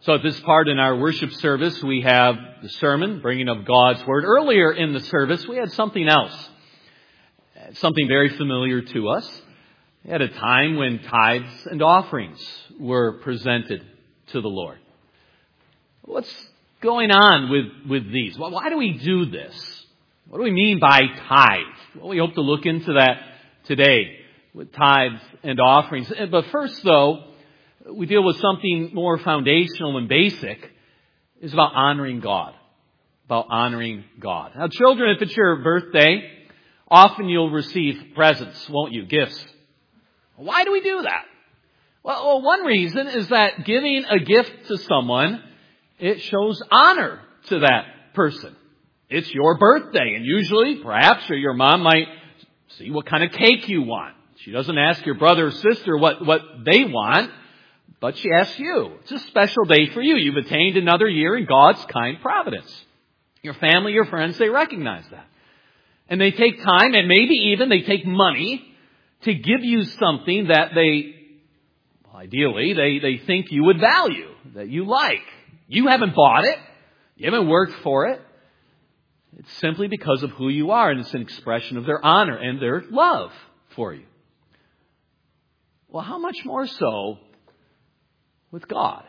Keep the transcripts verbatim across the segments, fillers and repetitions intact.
So at this part in our worship service, we have the sermon, bringing of God's Word. Earlier in the service, we had something else, something very familiar to us. We had a time when tithes and offerings were presented to the Lord. What's going on with, with these? Well, why do we do this? What do we mean by tithes? Well, we hope to look into that today with tithes and offerings. But first, though, we deal with something more foundational and basic. It's about honoring God. About honoring God. Now, children, if it's your birthday, often you'll receive presents, won't you? Gifts. Why do we do that? Well, one reason is that giving a gift to someone, it shows honor to that person. It's your birthday, and usually, perhaps, or your mom might see what kind of cake you want. She doesn't ask your brother or sister what, what they want, but she asks you. It's a special day for you. You've attained another year in God's kind providence. Your family, your friends, they recognize that. And they take time, and maybe even they take money to give you something that they, well, ideally, they, they think you would value, that you like. You haven't bought it. You haven't worked for it. It's simply because of who you are, and it's an expression of their honor and their love for you. Well, how much more so with God?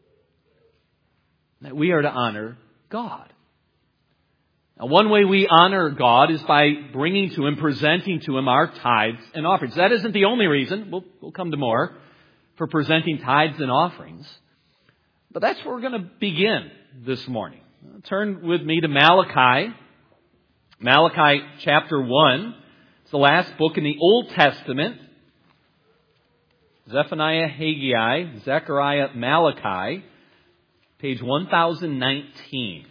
That we are to honor God. Now, one way we honor God is by bringing to Him, presenting to Him our tithes and offerings. That isn't the only reason. We'll, we'll come to more for presenting tithes and offerings. But that's where we're going to begin this morning. Turn with me to Malachi. Malachi chapter one. It's the last book in the Old Testament. Zephaniah, Haggai, Zechariah, Malachi, page one thousand nineteen.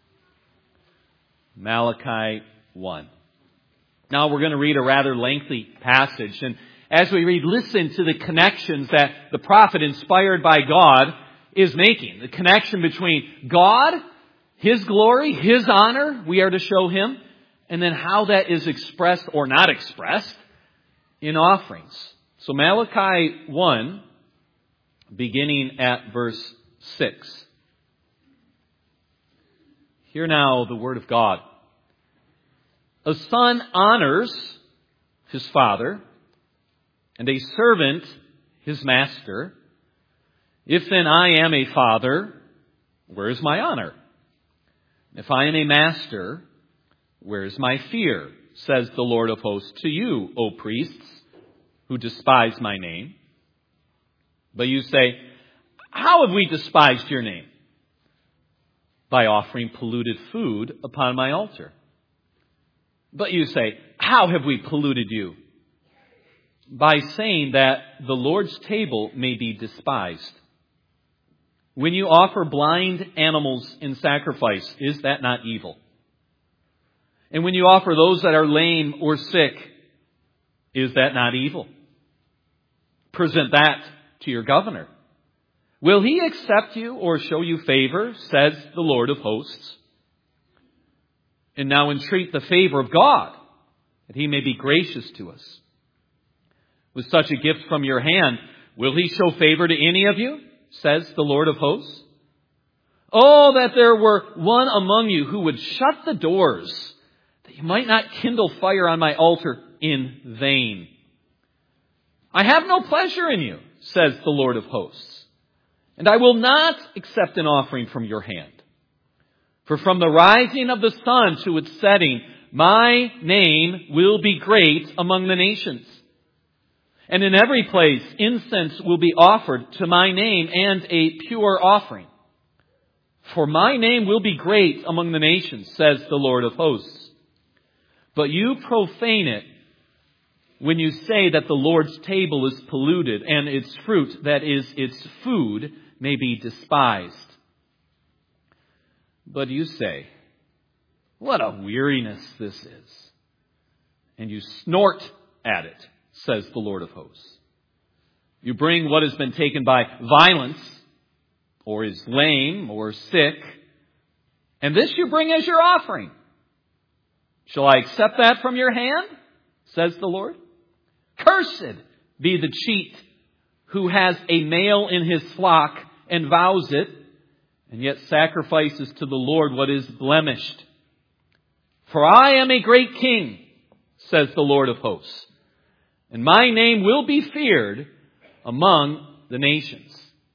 Malachi one. Now we're going to read a rather lengthy passage. And as we read, listen to the connections that the prophet, inspired by God, is making. The connection between God, His glory, His honor, we are to show Him, and then how that is expressed or not expressed in offerings. So Malachi one, beginning at verse six. Hear now the word of God. A son honors his father, and a servant his master. If then I am a father, where is my honor? If I am a master, where is my fear? Says the Lord of hosts to you, O priests, who despise my name. But you say, how have we despised your name? By offering polluted food upon my altar. But you say, how have we polluted you? By saying that the Lord's table may be despised. When you offer blind animals in sacrifice, is that not evil? And when you offer those that are lame or sick, is that not evil? Present that to your governor. Will he accept you or show you favor, says the Lord of hosts? And now entreat the favor of God, that He may be gracious to us. With such a gift from your hand, will He show favor to any of you, says the Lord of hosts? Oh, that there were one among you who would shut the doors, that you might not kindle fire on my altar in vain. I have no pleasure in you, says the Lord of hosts, and I will not accept an offering from your hand. For from the rising of the sun to its setting, my name will be great among the nations. And in every place, incense will be offered to my name and a pure offering. For my name will be great among the nations, says the Lord of hosts. But you profane it when you say that the Lord's table is polluted and its fruit, that is, its food, may be despised. But you say, what a weariness this is. And you snort at it, says the Lord of hosts. You bring what has been taken by violence, or is lame, or sick, and this you bring as your offering. Shall I accept that from your hand, says the Lord? Cursed be the cheat who has a male in his flock and vows it, and yet sacrifices to the Lord what is blemished. For I am a great king, says the Lord of hosts, and my name will be feared among the nations.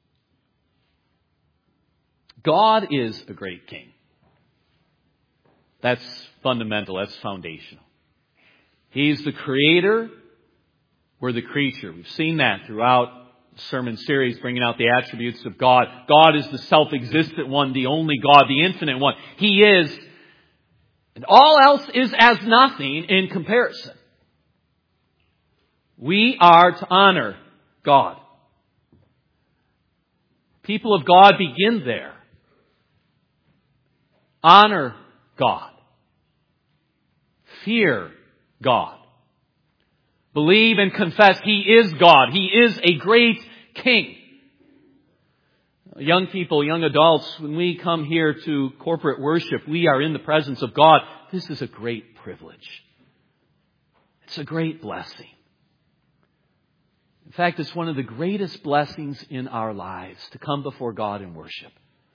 God is a great king. That's fundamental. That's foundational. He's the creator. We're the creature. We've seen that throughout the sermon series, bringing out the attributes of God. God is the self-existent one, the only God, the infinite one. He is, and all else is as nothing in comparison. We are to honor God. People of God begin there. Honor God. Fear God. Believe and confess He is God. He is a great king. Young people, young adults, when we come here to corporate worship, we are in the presence of God. This is a great privilege. It's a great blessing. In fact, it's one of the greatest blessings in our lives to come before God and worship.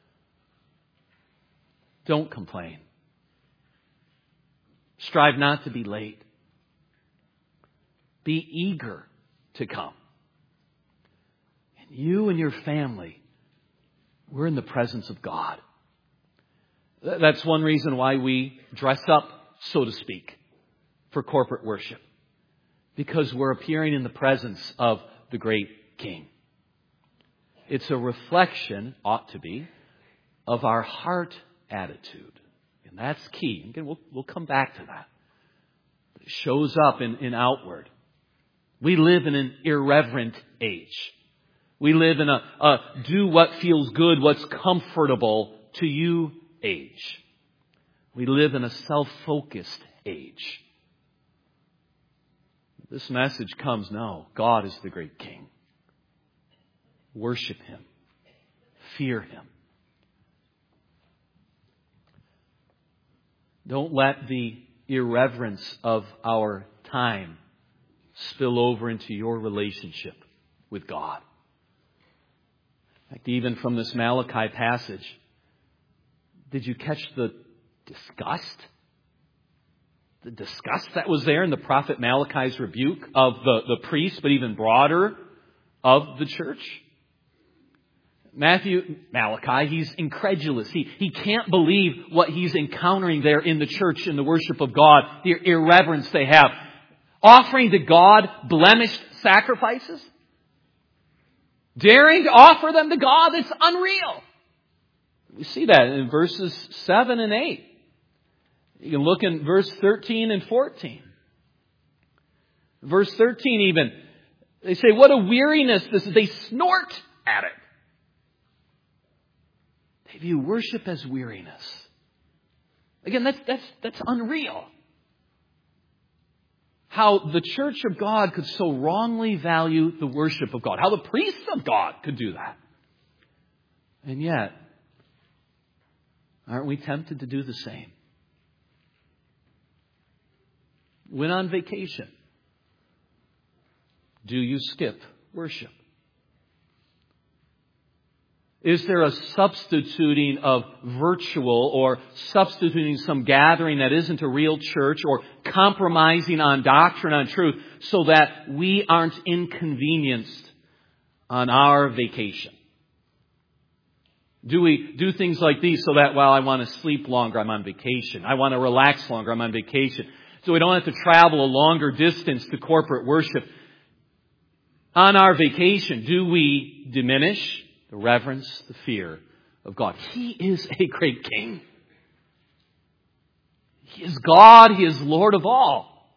Don't complain. Strive not to be late. Be eager to come. And you and your family, we're in the presence of God. That's one reason why we dress up, so to speak, for corporate worship. Because we're appearing in the presence of the great King. It's a reflection, ought to be, of our heart attitude. And that's key. Again, we'll, we'll come back to that. It shows up in, in outward. We live in an irreverent age. We live in a, a do what feels good, what's comfortable to you age. We live in a self-focused age. This message comes now. God is the great King. Worship Him. Fear Him. Don't let the irreverence of our time spill over into your relationship with God. In fact, even from this Malachi passage, did you catch the disgust? The disgust that was there in the prophet Malachi's rebuke of the, the priests, but even broader of the church? Matthew, Malachi, he's incredulous. He, he can't believe what he's encountering there in the church in the worship of God, the irreverence they have. Offering to God blemished sacrifices. Daring to offer them to God, it's unreal. We see that in verses seven and eight. You can look in verse thirteen and fourteen. Verse thirteen even, they say, what a weariness this is. They snort at it. They view worship as weariness. Again, that's, that's, that's unreal. How the church of God could so wrongly value the worship of God. How the priests of God could do that. And yet, aren't we tempted to do the same? When on vacation, do you skip worship? Is there a substituting of virtual or substituting some gathering that isn't a real church or compromising on doctrine, on truth, so that we aren't inconvenienced on our vacation? Do we do things like these so that, well, I want to sleep longer, I'm on vacation. I want to relax longer, I'm on vacation. So we don't have to travel a longer distance to corporate worship. On our vacation, do we diminish the reverence, the fear of God? He is a great King. He is God. He is Lord of all.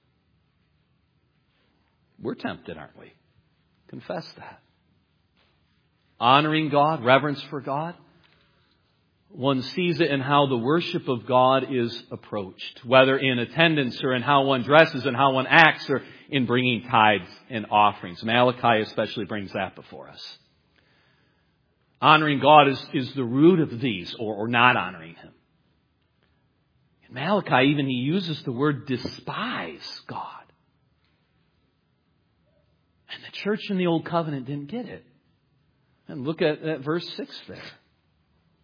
We're tempted, aren't we? Confess that. Honoring God, reverence for God. One sees it in how the worship of God is approached, whether in attendance or in how one dresses and how one acts or in bringing tithes and offerings. Malachi especially brings that before us. Honoring God is, is the root of these, or, or not honoring Him. In Malachi, even he uses the word despise God. And the church in the Old Covenant didn't get it. And look at, at verse six there.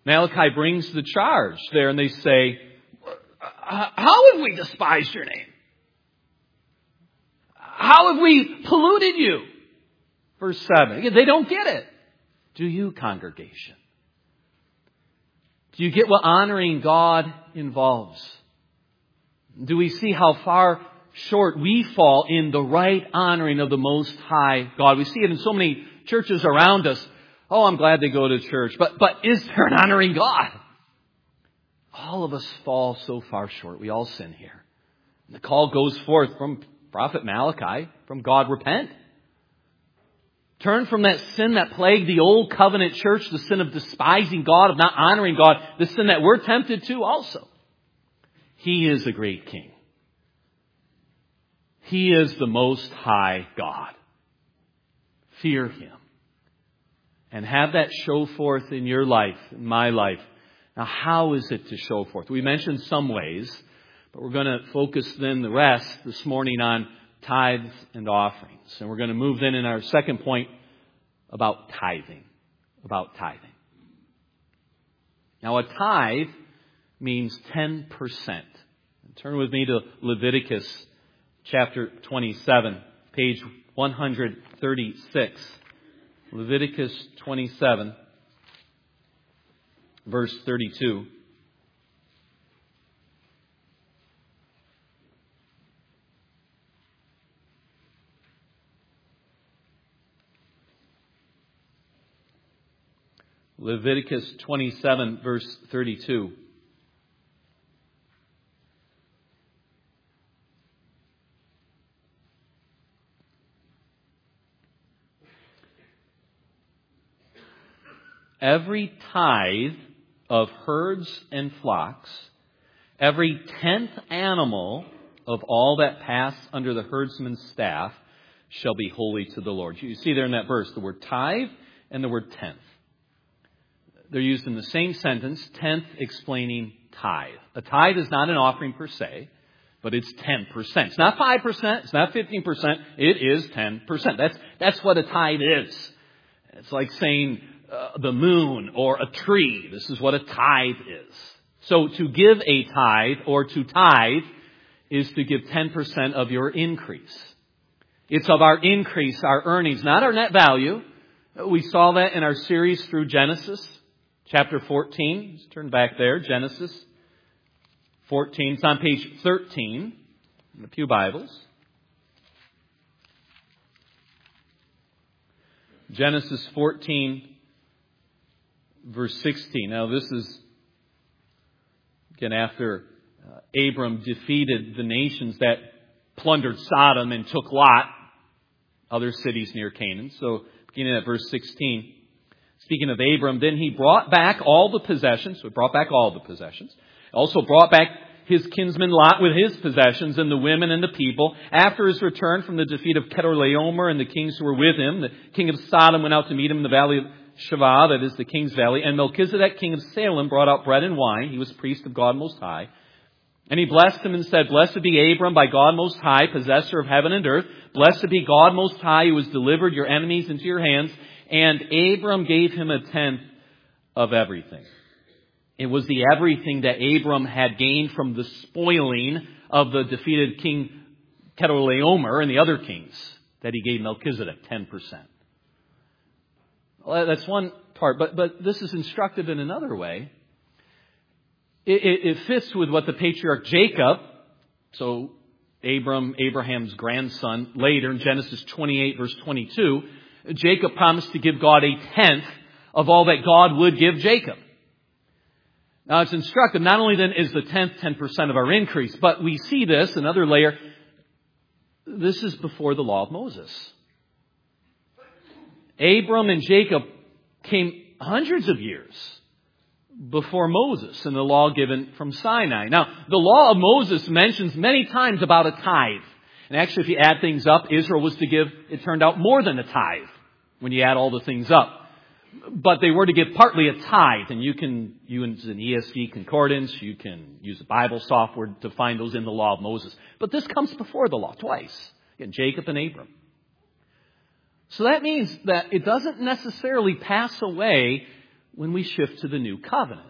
Malachi brings the charge there, and they say, how have we despised your name? How have we polluted you? Verse seven. Again, they don't get it. Do you, congregation? Do you get what honoring God involves? Do we see how far short we fall in the right honoring of the Most High God? We see it in so many churches around us. Oh, I'm glad they go to church. But, but is there an honoring God? All of us fall so far short. We all sin here. The call goes forth from Prophet Malachi, from God, repent. Turn from that sin that plagued the old covenant church, the sin of despising God, of not honoring God, the sin that we're tempted to also. He is a great King. He is the Most High God. Fear Him. And have that show forth in your life, in my life. Now, how is it to show forth? We mentioned some ways, but we're going to focus then the rest this morning on tithes and offerings. And we're going to move then in our second point about tithing. About tithing. Now, a tithe means ten percent. Turn with me to Leviticus chapter twenty-seven, page one thirty-six. Leviticus twenty-seven, verse thirty-two. Leviticus twenty-seven, verse thirty-two. Every tithe of herds and flocks, every tenth animal of all that pass under the herdsman's staff shall be holy to the Lord. You see there in that verse the word tithe and the word tenth. They're used in the same sentence, tenth explaining tithe. A tithe is not an offering per se, but it's ten percent. It's not five percent, it's not fifteen percent, it is ten percent. That's, that's what a tithe is. It's like saying uh, the moon or a tree. This is what a tithe is. So to give a tithe or to tithe is to give ten percent of your increase. It's of our increase, our earnings, not our net value. We saw that in our series through Genesis. Chapter fourteen, let's turn back there, Genesis fourteen. It's on page thirteen in the Pew Bibles. Genesis fourteen, verse sixteen. Now this is, again, after uh, Abram defeated the nations that plundered Sodom and took Lot, other cities near Canaan. So beginning at verse sixteen. Speaking of Abram, then he brought back all the possessions. So he brought back all the possessions. Also brought back his kinsman Lot with his possessions and the women and the people. After his return from the defeat of Chedorlaomer and the kings who were with him, the king of Sodom went out to meet him in the valley of Shavah, that is the king's valley. And Melchizedek, king of Salem, brought out bread and wine. He was priest of God Most High. And he blessed him and said, Blessed be Abram by God Most High, possessor of heaven and earth. Blessed be God Most High, who has delivered your enemies into your hands. And Abram gave him a tenth of everything. It was the everything that Abram had gained from the spoiling of the defeated king Chedorlaomer and the other kings that he gave Melchizedek ten percent. Well, that's one part, but, but this is instructive in another way. It, it, it fits with what the patriarch Jacob, so Abram, Abraham's grandson, later in Genesis twenty-eight, verse twenty-two, Jacob promised to give God a tenth of all that God would give Jacob. Now it's instructive. Not only then is the tenth ten percent of our increase, but we see this, another layer. This is before the law of Moses. Abram and Jacob came hundreds of years before Moses and the law given from Sinai. Now, the law of Moses mentions many times about a tithe. And actually, if you add things up, Israel was to give, it turned out, more than a tithe when you add all the things up. But they were to give partly a tithe. And you can use an E S V concordance. You can use a Bible software to find those in the law of Moses. But this comes before the law twice. Again, Jacob and Abram. So that means that it doesn't necessarily pass away when we shift to the new covenant.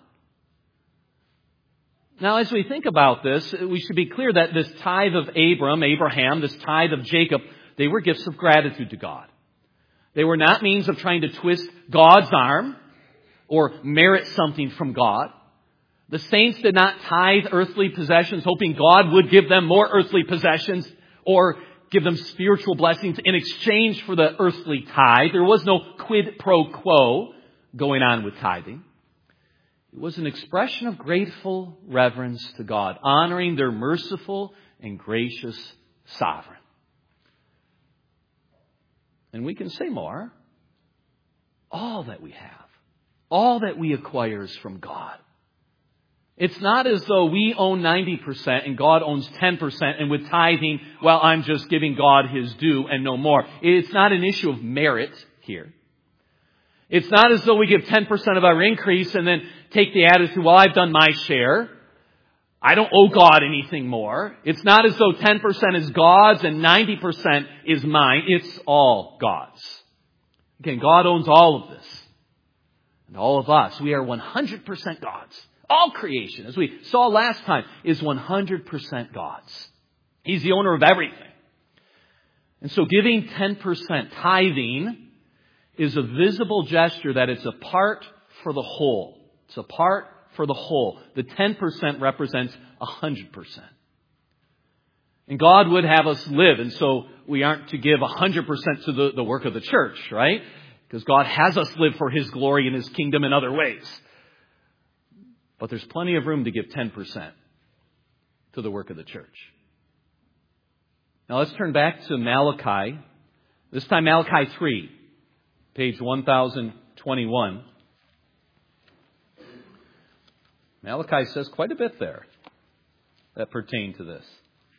Now, as we think about this, we should be clear that this tithe of Abram, Abraham, this tithe of Jacob, they were gifts of gratitude to God. They were not means of trying to twist God's arm or merit something from God. The saints did not tithe earthly possessions, hoping God would give them more earthly possessions or give them spiritual blessings in exchange for the earthly tithe. There was no quid pro quo going on with tithing. It was an expression of grateful reverence to God, honoring their merciful and gracious sovereign. And we can say more. All that we have, all that we acquire is from God. It's not as though we own ninety percent and God owns ten percent, and with tithing, well, I'm just giving God His due and no more. It's not an issue of merit here. It's not as though we give ten percent of our increase and then take the attitude, well, I've done my share. I don't owe God anything more. It's not as though ten percent is God's and ninety percent is mine. It's all God's. Again, God owns all of this. And all of us, we are one hundred percent God's. All creation, as we saw last time, is one hundred percent God's. He's the owner of everything. And so giving ten percent, tithing, is a visible gesture that it's a part for the whole. It's a part for the whole. The ten percent represents one hundred percent. And God would have us live, and so we aren't to give one hundred percent to the, the work of the church, right? Because God has us live for His glory and His kingdom in other ways. But there's plenty of room to give ten percent to the work of the church. Now let's turn back to Malachi. This time Malachi three, page one thousand twenty-one. Malachi says quite a bit there that pertain to this.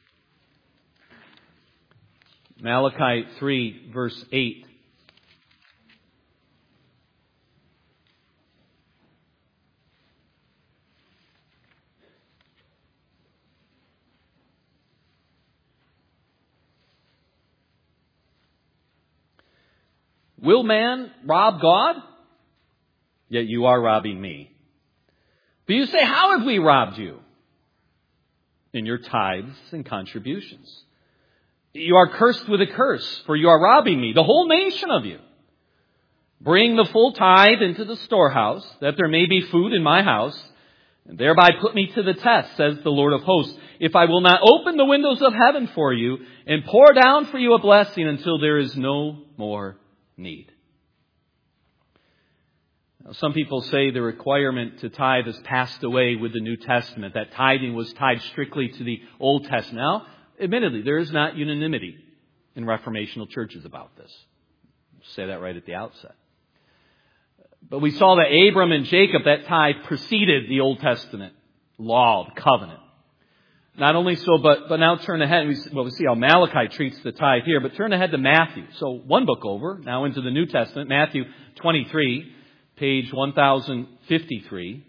Malachi three, verse eight. Will man rob God? Yet you are robbing me. But you say, how have we robbed you? In your tithes and contributions. You are cursed with a curse, for you are robbing me, the whole nation of you. Bring the full tithe into the storehouse, that there may be food in my house, and thereby put me to the test, says the Lord of hosts, if I will not open the windows of heaven for you and pour down for you a blessing until there is no more need. Now, some people say the requirement to tithe has passed away with the New Testament, that tithing was tied strictly to the Old Testament. Now, admittedly, there is not unanimity in Reformational churches about this. I'll say that right at the outset. But we saw that Abram and Jacob, that tithe preceded the Old Testament law, the covenant. Not only so, but, but now turn ahead. We, well, we see how Malachi treats the tithe here, but turn ahead to Matthew. So one book over, now into the New Testament, Matthew twenty-three, page one thousand fifty-three.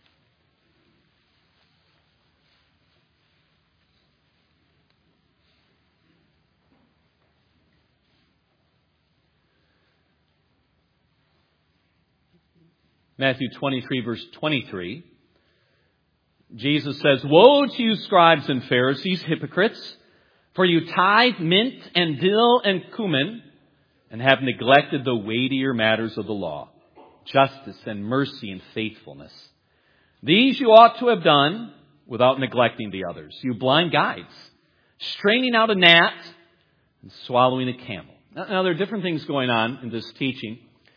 Matthew twenty-three, verse twenty-three. Jesus says, woe to you, scribes and Pharisees, hypocrites, for you tithe mint and dill and cumin, and have neglected the weightier matters of the law, justice and mercy and faithfulness. These you ought to have done without neglecting the others. You blind guides, straining out a gnat and swallowing a camel. Now, now there are different things going on in this teaching.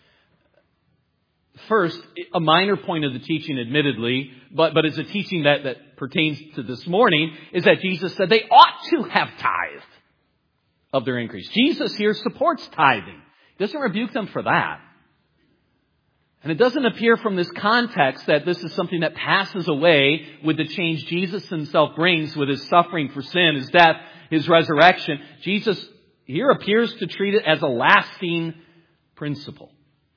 First, a minor point of the teaching, admittedly, but, but it's a teaching that, that pertains to this morning, is that Jesus said they ought to have tithed of their increase. Jesus here supports tithing. He doesn't rebuke them for that. And it doesn't appear from this context that this is something that passes away with the change Jesus himself brings with his suffering for sin, his death, his resurrection. Jesus here appears to treat it as a lasting principle.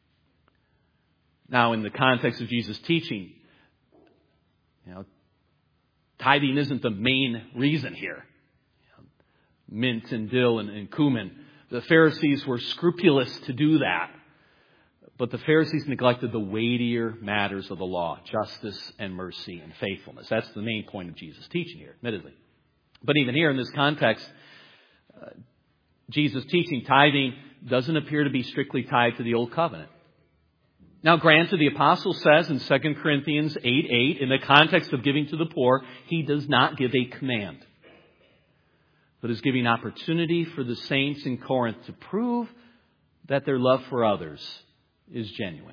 Now, in the context of Jesus' teaching, you know, tithing isn't the main reason here. You know, mint and dill and, and cumin. The Pharisees were scrupulous to do that. But the Pharisees neglected the weightier matters of the law, justice and mercy and faithfulness. That's the main point of Jesus' teaching here, admittedly. But even here in this context, uh, Jesus' teaching, tithing, doesn't appear to be strictly tied to the Old Covenant. Now, granted, the apostle says in Second Corinthians eight eight, in the context of giving to the poor, he does not give a command, but is giving opportunity for the saints in Corinth to prove that their love for others is genuine.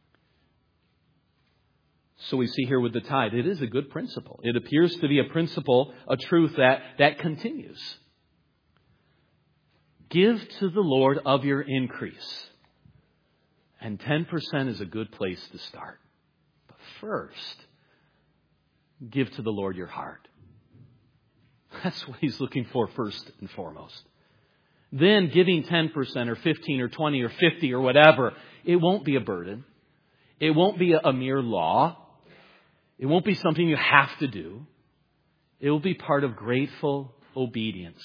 So we see here with the tithe, it is a good principle. It appears to be a principle, a truth that, that continues. Give to the Lord of your increase. And ten percent is a good place to start. But first, give to the Lord your heart. That's what He's looking for first and foremost. Then giving ten percent or fifteen or twenty or fifty or whatever, it won't be a burden. It won't be a, a mere law. It won't be something you have to do. It will be part of grateful obedience.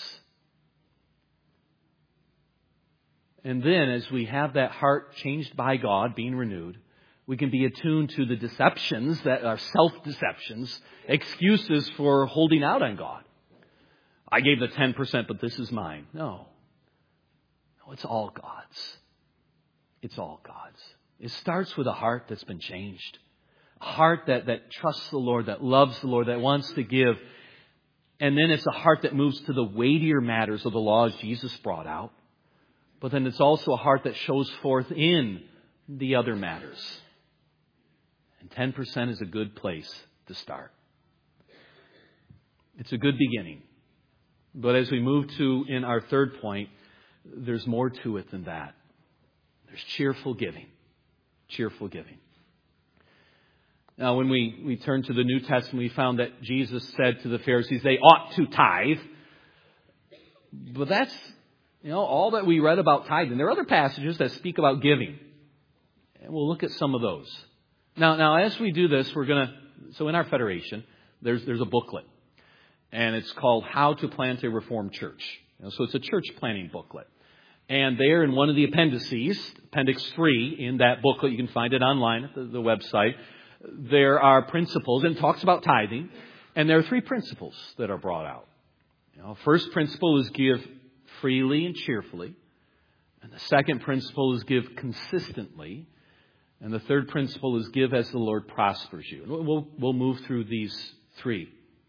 And then as we have that heart changed by God, being renewed, we can be attuned to the deceptions that are self-deceptions, excuses for holding out on God. I gave the ten percent, but this is mine. No. No, it's all God's. It's all God's. It starts with a heart that's been changed. A heart that, that trusts the Lord, that loves the Lord, that wants to give. And then it's a heart that moves to the weightier matters of the laws Jesus brought out. But then it's also a heart that shows forth in the other matters. And ten percent is a good place to start. It's a good beginning. But as we move to, in our third point, there's more to it than that. There's cheerful giving. Cheerful giving. Now, when we, we turn to the New Testament, we found that Jesus said to the Pharisees, they ought to tithe. But that's, you know, all that we read about tithing. There are other passages that speak about giving. And we'll look at some of those. Now, now as we do this, we're going to, so in our federation, there's, there's a booklet. And it's called How to Plant a Reformed Church. You know, so it's a church planning booklet. And there in one of the appendices, Appendix three, in that booklet, you can find it online at the, the website, there are principles, and it talks about tithing. And there are three principles that are brought out. You know, first principle is give freely and cheerfully. And the second principle is give consistently. And the third principle is give as the Lord prospers you. And we'll, we'll move through these three.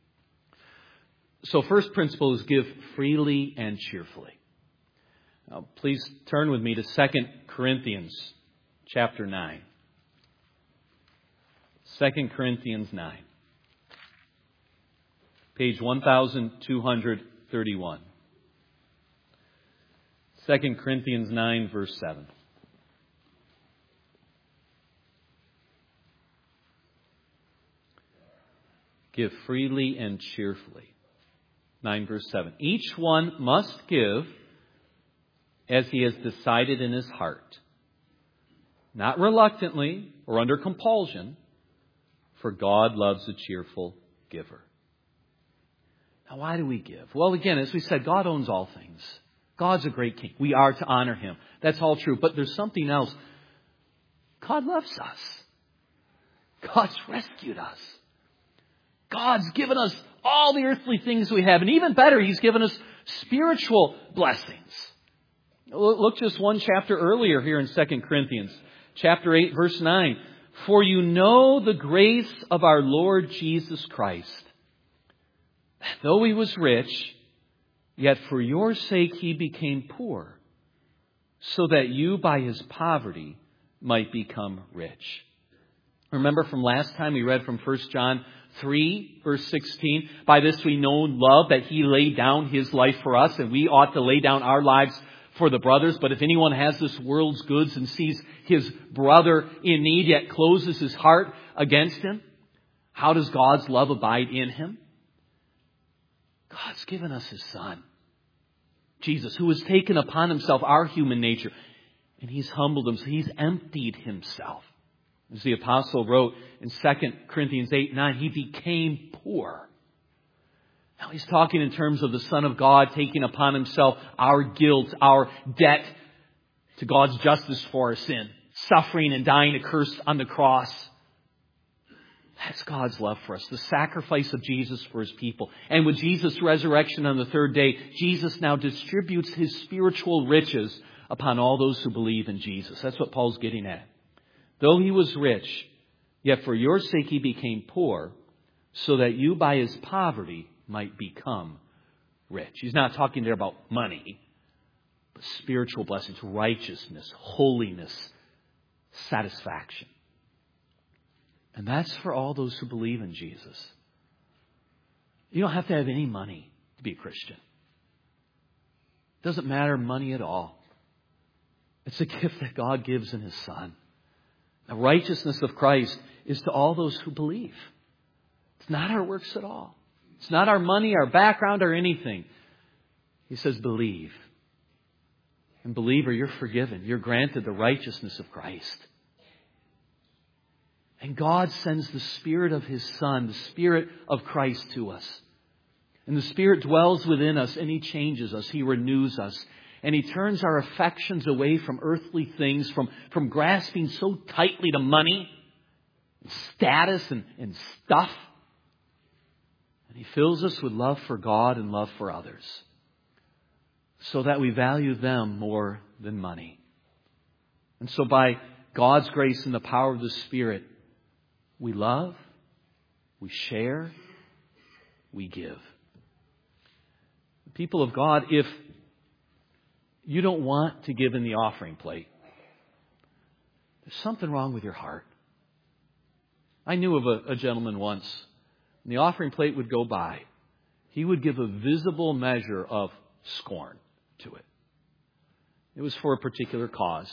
So first principle is give freely and cheerfully. Now, please turn with me to Second Corinthians chapter nine. Second Corinthians nine. Page one thousand two hundred thirty-one. Second Corinthians nine, verse seven. Give freely and cheerfully. nine, verse seven. Each one must give as he has decided in his heart, not reluctantly or under compulsion, for God loves a cheerful giver. Now, why do we give? Well, again, as we said, God owns all things. God's a great king. We are to honor Him. That's all true. But there's something else. God loves us. God's rescued us. God's given us all the earthly things we have. And even better, He's given us spiritual blessings. Look just one chapter earlier here in Second Corinthians. Chapter eight, verse nine. For you know the grace of our Lord Jesus Christ. Though He was rich, yet for your sake He became poor, so that you by His poverty might become rich. Remember from last time we read from First John three, verse sixteen. By this we know love, that He laid down His life for us, and we ought to lay down our lives for the brothers. But if anyone has this world's goods and sees his brother in need, yet closes his heart against him, how does God's love abide in him? God's given us His Son, Jesus, who has taken upon Himself our human nature. And He's humbled Himself. He's emptied Himself. As the apostle wrote in Second Corinthians eight, nine, He became poor. Now he's talking in terms of the Son of God taking upon Himself our guilt, our debt to God's justice for our sin. suffering and dying a curse on the cross. That's God's love for us, the sacrifice of Jesus for His people. And with Jesus' resurrection on the third day, Jesus now distributes His spiritual riches upon all those who believe in Jesus. That's what Paul's getting at. Though He was rich, yet for your sake He became poor, so that you by His poverty might become rich. He's not talking there about money, but spiritual blessings, righteousness, holiness, satisfaction. And that's for all those who believe in Jesus. You don't have to have any money to be a Christian. It doesn't matter money at all. It's a gift that God gives in His Son. The righteousness of Christ is to all those who believe. It's not our works at all. It's not our money, our background, or anything. He says, believe. And believer, you're forgiven. You're granted the righteousness of Christ. And God sends the Spirit of His Son, the Spirit of Christ to us. And the Spirit dwells within us and He changes us. He renews us. And He turns our affections away from earthly things, from, from grasping so tightly to money, and status and, and stuff. And He fills us with love for God and love for others, so that we value them more than money. And so by God's grace and the power of the Spirit, we love, we share, we give. People of God, if you don't want to give in the offering plate, there's something wrong with your heart. I knew of a, a gentleman once, and the offering plate would go by. He would give a visible measure of scorn to it. It was for a particular cause.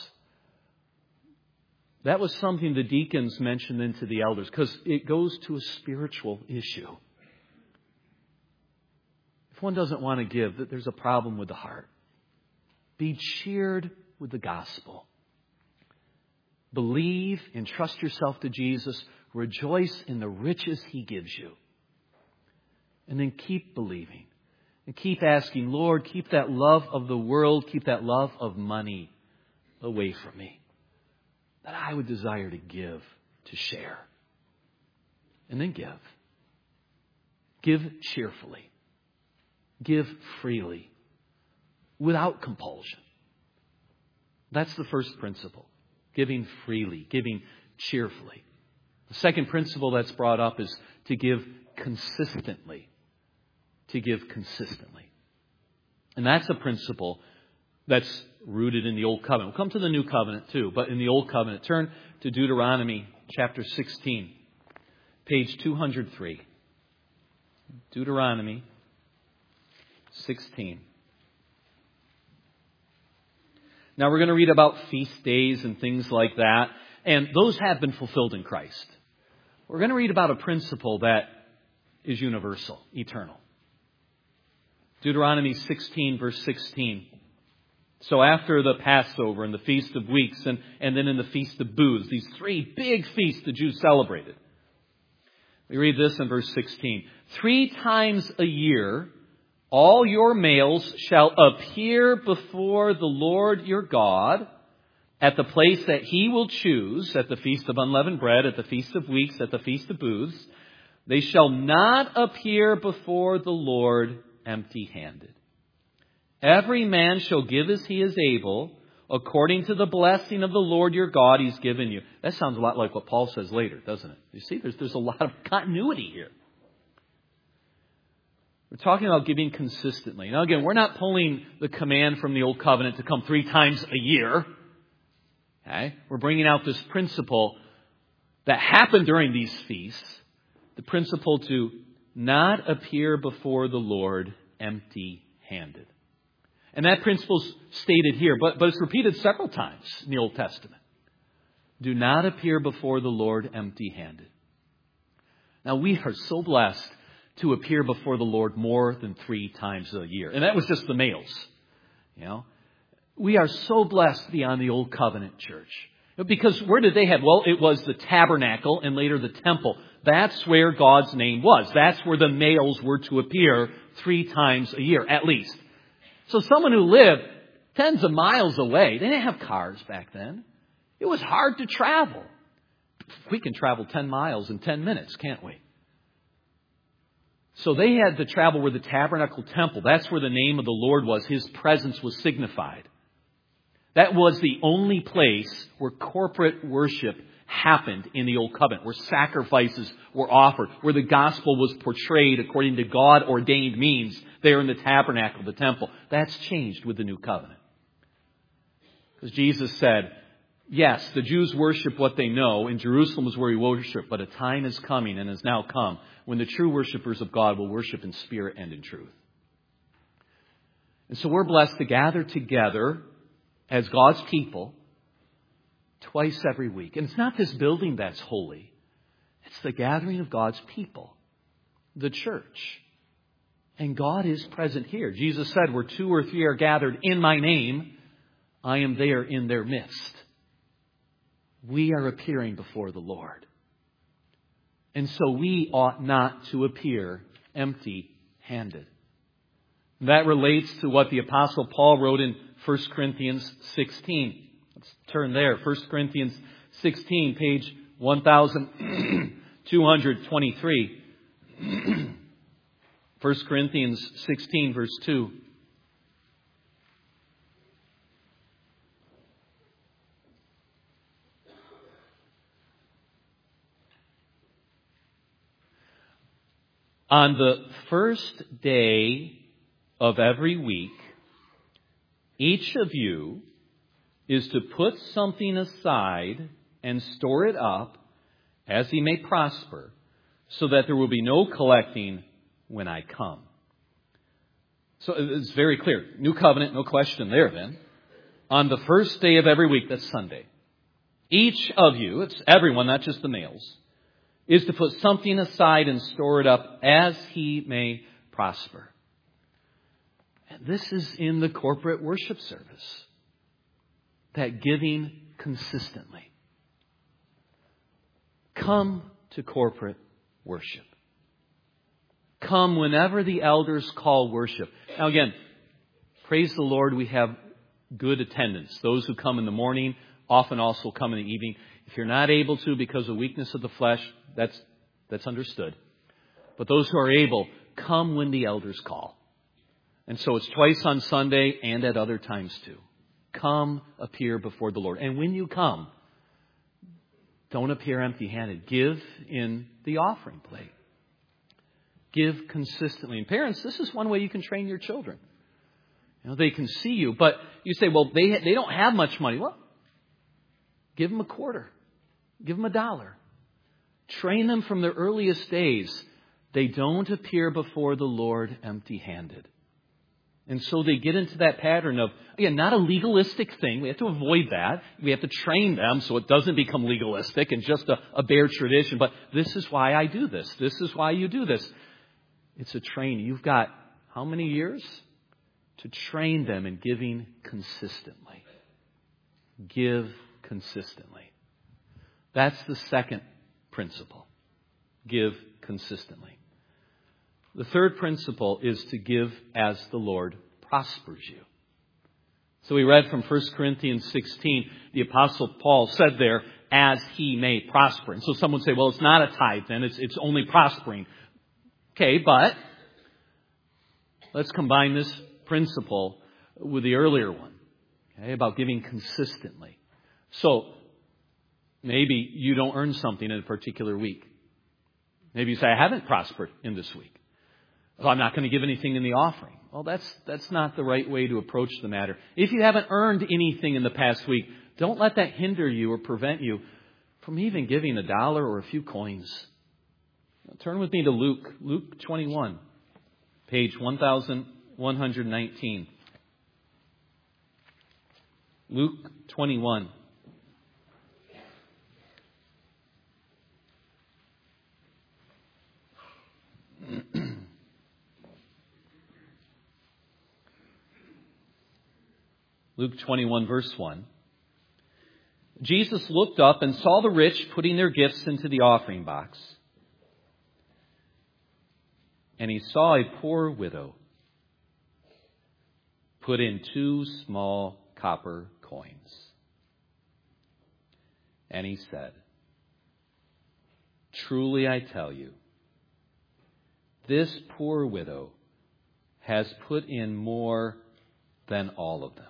That was something the deacons mentioned into the elders, because it goes to a spiritual issue. If one doesn't want to give, that there's a problem with the heart. Be cheered with the gospel. Believe and trust yourself to Jesus. Rejoice in the riches He gives you. And then keep believing. And keep asking, Lord, keep that love of the world, keep that love of money away from me. That I would desire to give, to share. And then give. Give cheerfully. Give freely. Without compulsion. That's the first principle. Giving freely. Giving cheerfully. The second principle that's brought up is to give consistently. To give consistently. And that's a principle that's rooted in the Old Covenant. We'll come to the New Covenant too, but in the Old Covenant. Turn to Deuteronomy chapter sixteen, page two hundred three. Deuteronomy sixteen. Now we're going to read about feast days and things like that, and those have been fulfilled in Christ. We're going to read about a principle that is universal, eternal. Deuteronomy sixteen, verse sixteen. So after the Passover and the Feast of Weeks and, and then in the Feast of Booths, these three big feasts the Jews celebrated. We read this in verse sixteen. Three times a year, all your males shall appear before the Lord your God at the place that He will choose, at the Feast of Unleavened Bread, at the Feast of Weeks, at the Feast of Booths. They shall not appear before the Lord empty-handed. Every man shall give as he is able, according to the blessing of the Lord your God He's given you. That sounds a lot like what Paul says later, doesn't it? You see, there's, there's a lot of continuity here. We're talking about giving consistently. Now again, we're not pulling the command from the Old Covenant to come three times a year. Okay? We're bringing out this principle that happened during these feasts. The principle to not appear before the Lord empty-handed. And that principle is stated here, but, but it's repeated several times in the Old Testament. Do not appear before the Lord empty-handed. Now we are so blessed to appear before the Lord more than three times a year. And that was just the males. You know, we are so blessed beyond the Old Covenant church. Because where did they have? Well, it was the tabernacle and later the temple. That's where God's name was. That's where the males were to appear three times a year, at least. So someone who lived tens of miles away, they didn't have cars back then. It was hard to travel. We can travel ten miles in ten minutes, can't we? So they had to travel where the tabernacle temple, that's where the name of the Lord was. His presence was signified. That was the only place where corporate worship happened in the Old Covenant, where sacrifices were offered, where the gospel was portrayed according to God-ordained means there in the tabernacle, the temple. That's changed with the New Covenant. Because Jesus said, yes, the Jews worship what they know, and Jerusalem is where we worship, but a time is coming and has now come when the true worshipers of God will worship in spirit and in truth. And so we're blessed to gather together as God's people twice every week. And it's not this building that's holy. It's the gathering of God's people, the church. And God is present here. Jesus said, where two or three are gathered in my name, I am there in their midst. We are appearing before the Lord. And so we ought not to appear empty-handed. That relates to what the Apostle Paul wrote in First Corinthians sixteen. Let's turn there. First Corinthians sixteen, page one thousand two hundred twenty-three. First Corinthians sixteen, verse two. On the first day of every week, each of you is to put something aside and store it up as he may prosper, so that there will be no collecting when I come. So it's very clear. New covenant, no question there then. On the first day of every week, that's Sunday, each of you, it's everyone, not just the males, is to put something aside and store it up as he may prosper. And this is in the corporate worship service. That giving consistently. Come to corporate worship. Come whenever the elders call worship. Now again, praise the Lord, we have good attendance. Those who come in the morning often also come in the evening. If you're not able to because of weakness of the flesh, that's that's understood. But those who are able, come when the elders call. And so it's twice on Sunday and at other times too. Come, appear before the Lord. And when you come, don't appear empty-handed. Give in the offering plate. Give consistently. And parents, this is one way you can train your children. You know, they can see you, but you say, well, they they don't have much money. Well, give them a quarter. Give them a dollar. Train them from their earliest days. They don't appear before the Lord empty-handed. And so they get into that pattern of, again, not a legalistic thing. We have to avoid that. We have to train them so it doesn't become legalistic and just a, a bare tradition. But this is why I do this. This is why you do this. It's a training. You've got how many years to train them in giving consistently? Give consistently. That's the second principle. Give consistently. The third principle is to give as the Lord prospers you. So we read from First Corinthians sixteen, the Apostle Paul said there, as he may prosper. And so someone would say, well, it's not a tithe then, it's, it's only prospering. Okay, but let's combine this principle with the earlier one, okay, about giving consistently. So maybe you don't earn something in a particular week. Maybe you say, I haven't prospered in this week. So I'm not going to give anything in the offering. Well, that's that's not the right way to approach the matter. If you haven't earned anything in the past week, don't let that hinder you or prevent you from even giving a dollar or a few coins. Now, turn with me to Luke, Luke twenty-one, page one thousand one hundred nineteen. Luke twenty-one. Luke twenty-one, verse one. Jesus looked up and saw the rich putting their gifts into the offering box. And he saw a poor widow put in two small copper coins. And he said, "Truly I tell you, this poor widow has put in more than all of them.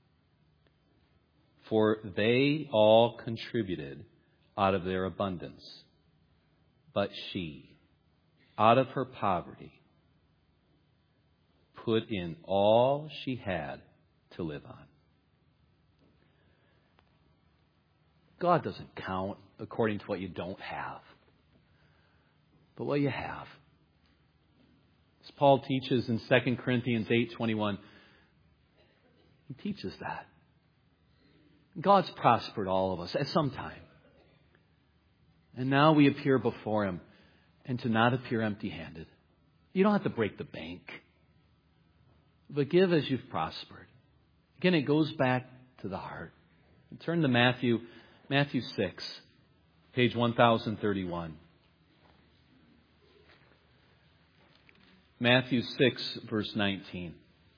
For they all contributed out of their abundance, but she, out of her poverty, put in all she had to live on." God doesn't count according to what you don't have, but what you have. As Paul teaches in Second Corinthians eight twenty-one, he teaches that. God's prospered all of us at some time. And now we appear before Him, and to not appear empty-handed. You don't have to break the bank, but give as you've prospered. Again, it goes back to the heart. Turn to Matthew, Matthew six, page one thousand thirty-one. Matthew six, verse nineteen.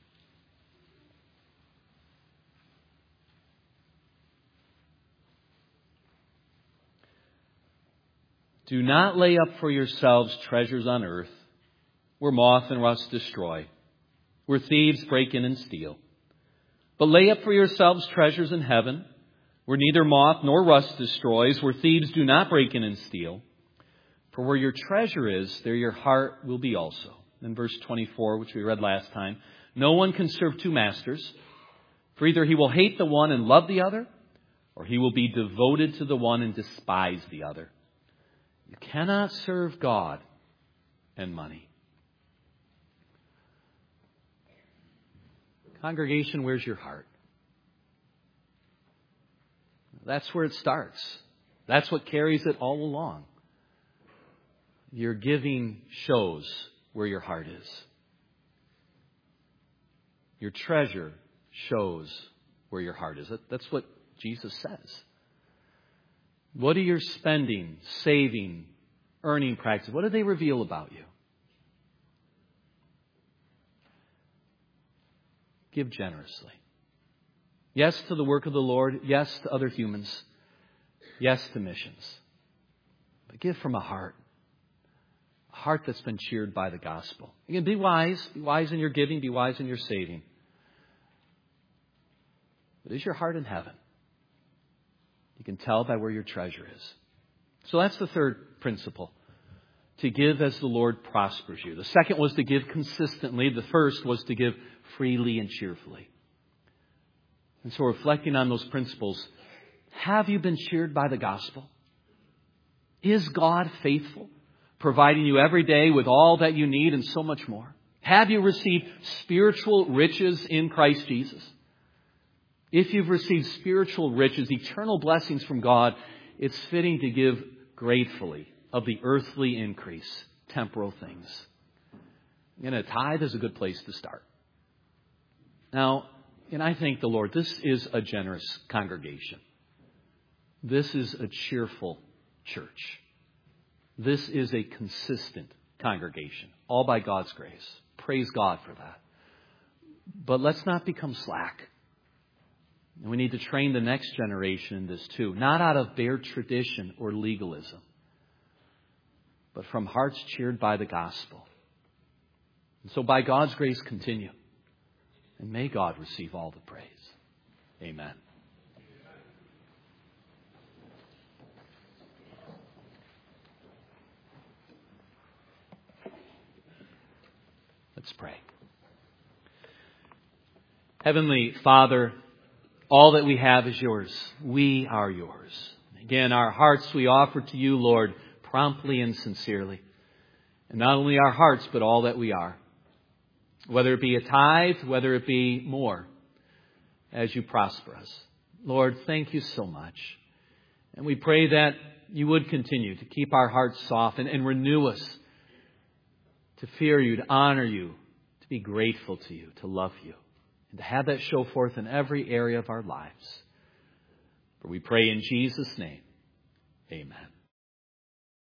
"Do not lay up for yourselves treasures on earth, where moth and rust destroy, where thieves break in and steal. But lay up for yourselves treasures in heaven, where neither moth nor rust destroys, where thieves do not break in and steal. For where your treasure is, there your heart will be also." In verse twenty-four, which we read last time, "No one can serve two masters, for either he will hate the one and love the other, or he will be devoted to the one and despise the other. You cannot serve God and money." Congregation, where's your heart? That's where it starts. That's what carries it all along. Your giving shows where your heart is. Your treasure shows where your heart is. That's what Jesus says. What are your spending, saving, earning practices? What do they reveal about you? Give generously. Yes to the work of the Lord. Yes to other humans. Yes to missions. But give from a heart. A heart that's been cheered by the gospel. Again, be wise. Be wise in your giving. Be wise in your saving. But is your heart in heaven? You can tell by where your treasure is. So that's the third principle. To give as the Lord prospers you. The second was to give consistently. The first was to give freely and cheerfully. And so reflecting on those principles, have you been cheered by the gospel? Is God faithful, providing you every day with all that you need and so much more? Have you received spiritual riches in Christ Jesus? If you've received spiritual riches, eternal blessings from God, it's fitting to give gratefully of the earthly increase, temporal things. And a tithe is a good place to start. Now, and I thank the Lord, this is a generous congregation. This is a cheerful church. This is a consistent congregation, all by God's grace. Praise God for that. But let's not become slack. And we need to train the next generation in this too, not out of bare tradition or legalism, but from hearts cheered by the gospel. And so by God's grace, continue. And may God receive all the praise. Amen. Let's pray. Heavenly Father, all that we have is yours. We are yours. Again, our hearts we offer to you, Lord, promptly and sincerely. And not only our hearts, but all that we are. Whether it be a tithe, whether it be more, as you prosper us. Lord, thank you so much. And we pray that you would continue to keep our hearts soft and, and renew us to fear you, to honor you, to be grateful to you, to love you, and to have that show forth in every area of our lives. For we pray in Jesus' name, amen.